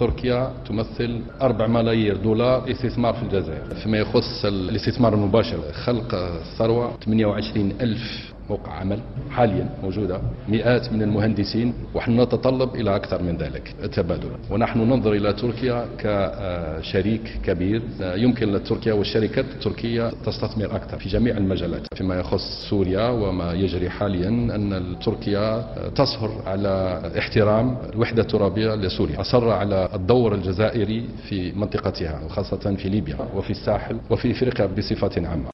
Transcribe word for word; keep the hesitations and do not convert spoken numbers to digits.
تركيا تمثل أربعة ملايير دولار استثمار في الجزائر. فيما يخص الاستثمار المباشر، خلق ثروة ثمانية وعشرين ألف موقع عمل حاليا موجودة، مئات من المهندسين، ونحن نتطلب إلى أكثر من ذلك التبادل. ونحن ننظر إلى تركيا كشريك كبير، يمكن لتركيا والشركات التركية تستثمر أكثر في جميع المجالات. فيما يخص سوريا وما يجري حاليا، أن تركيا تصر على احترام الوحدة الترابية لسوريا، أصر على الدور الجزائري في منطقتها وخاصة في ليبيا وفي الساحل وفي إفريقيا بصفة عامة.